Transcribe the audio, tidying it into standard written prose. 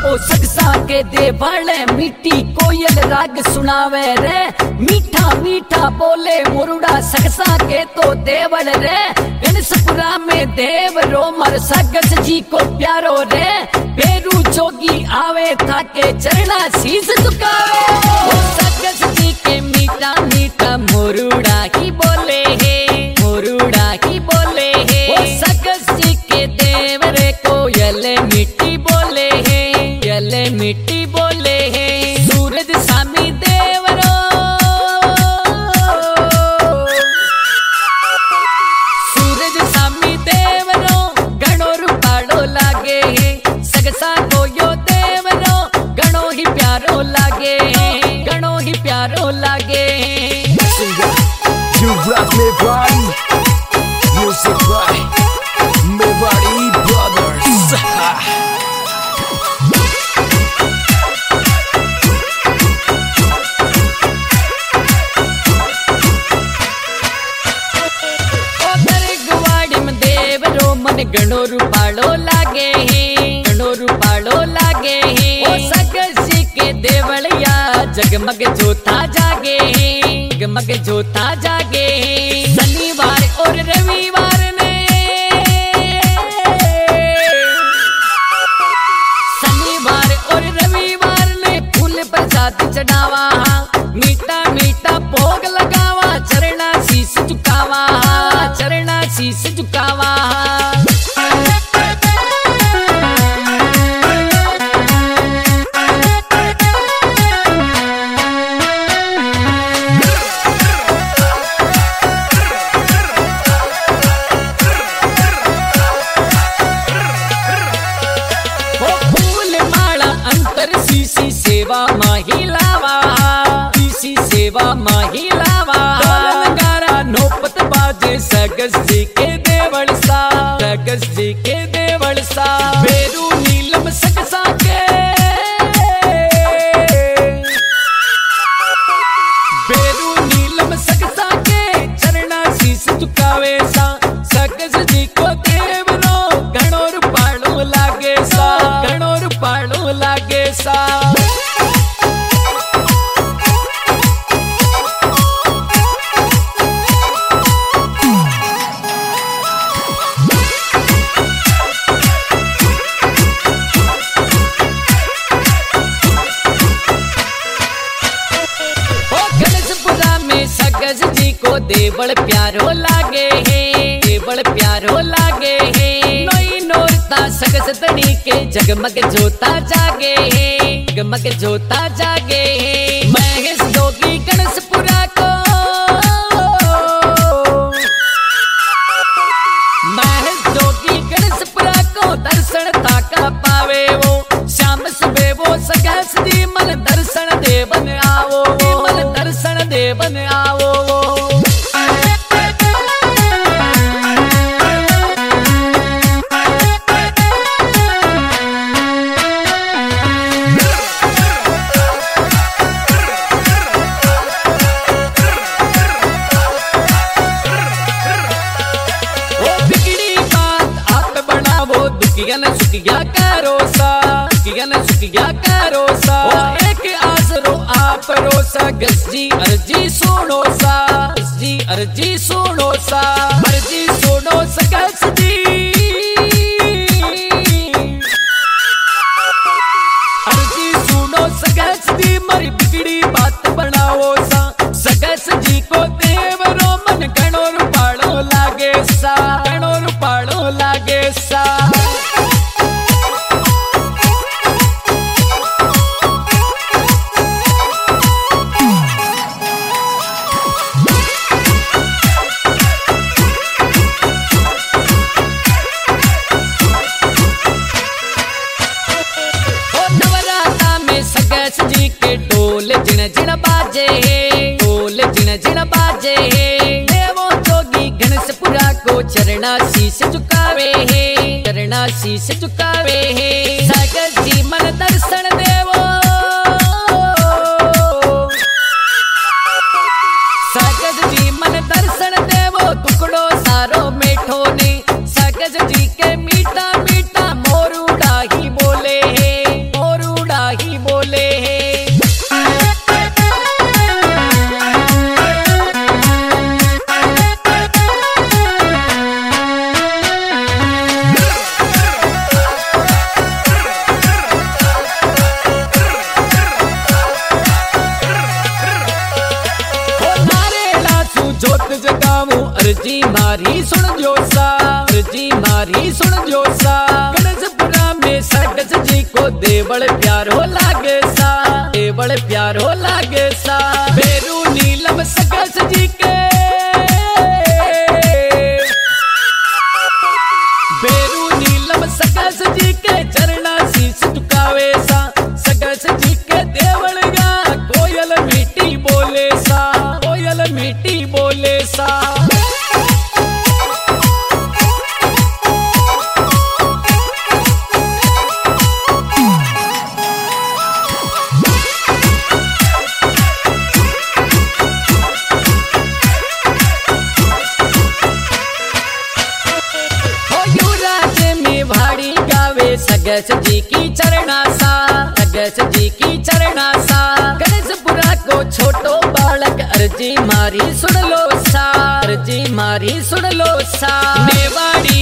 ओ सकसा के देवल मिट्टी कोयल राग सुनावे रे, मीठा मीठा बोले मुरुड़ा सकसा के तो देवल रे। गणेशपुरा में देव रोमर सकस जी को प्यारो रे, बेरू जोगी आवे ताके चरना शीश झुकावे। ओ सकस जी के मीठा मीठा मुरुड़ा ही बोले है, मुरुड़ा ही बोले है। ओ सकस जी के देव रे कोयल मिट्टी बोले है, यल मिट्टी बोले है। सूरज सामी देवरो, सूरज सामी देवरो गणो रूपाड़ो लागे है, सकसा को यो देवरो गणो ही प्यारो लागे है, गणो ही प्यारो लागे है। You rock me body, music by Mewari Brothers. गणो रूपाड़ो लागे है, गणो रूपाड़ो लागे है। ओ सकस जी के देवलिया जगमग जोता जागे है, जगमग जोता जागे है। शनिवार और रविवार ने, शनिवार और रविवार ने फूल प्रसाद चढ़ावा, मीठा मीठा भोग लगावा, चरणा शीश झुकावा, चरणा शीश झुकावा। सेवा महिलावा, इसी सेवा महिलावा। गारा नौपत बाजे सकस जी के देवल सा, सकस जी के देवल सा। बेरू नीलम सकसा के, बेरू नीलम सकसा के चरणा शीश झुकावे सा। सकस जी को देवरो गणो रूपाड़ो लागे सा, गणो रूपाड़ो लागे सा। सकस जी को देवल प्यारो लागे है, देवल प्यारो लागे है। नोई नोरता सकस तड़ी के जगमग जोता जागे है, जगमग जोता जागे है। महेश जोगी गणेशपुरा को, महेश जोगी गणेशपुरा को दर्शन ताका पावे वो। शाम सुबह वो सकस जी मन दर्शन देवन आवो, मन दर्शन देवन आवो। सुखिया करो सा, सुखिया करो सा। एक आसरो आप रोसा, गस जी अर्जी सुनो सा, गस जी अर्जी सुनो सा। अर्जी सुनो सकस जी, अर्जी सुनो सकस जी। मरी बिगड़ी बात बनाओ सा, सकस जी को देवरो मन गणो रूपाड़ो लागे सा, गणो रूपाड़ो लागे सा। जिण बाजे, ढोल जिण बाजे। देवो जोगी गणेशपुरा को चरणा शीश झुकावे है, चरणा शीश झुकावे है। सकस जी मन दर्शन देवो, सकस जी मन दर्शन देवो। टुकड़ो सारो मेठो ने सकस जी के मीठा मीठा मोरूड़ा ही बोले है, मोर मारी सुन जोसा, अर्जी मारी सुन जोसा। गणेशपुरा में सगस जी को देवल प्यार हो लागे सा, देवल प्यार हो लागे सा। बेरू नीलम सगस जी के, बेरू नीलम सगस जी के चरणा शीश झुकावे सा। सगस जी के देवल गा कोयल मीठी बोले सा, कोयल मीठी बोले सा। सगस जी की चरणा सा, सगस जी की चरणा सा। गणेशपुरा को छोटो बालक अर्जी मारी सुन लो सा, अर्जी मारी सुन लो सा। मेवाड़ी